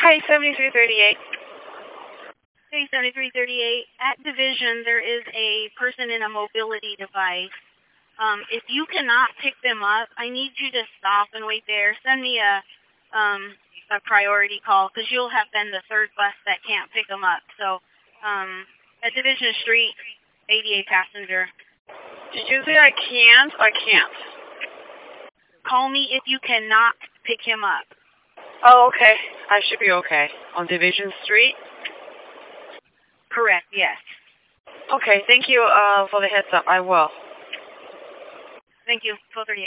Hi, 7338. Hey, 7338. At Division, there is a person in a mobility device. If you cannot pick them up, I need you to stop and wait there. Send me a priority call because you'll have been the third bus that can't pick them up. So, at Division Street, 88 passenger. Did you say I can't? I can't. Call me if you cannot pick him up. Oh, okay. I should be okay. On Division Street? Correct, yes. Okay, thank you for the heads up. I will. Thank you. 1238.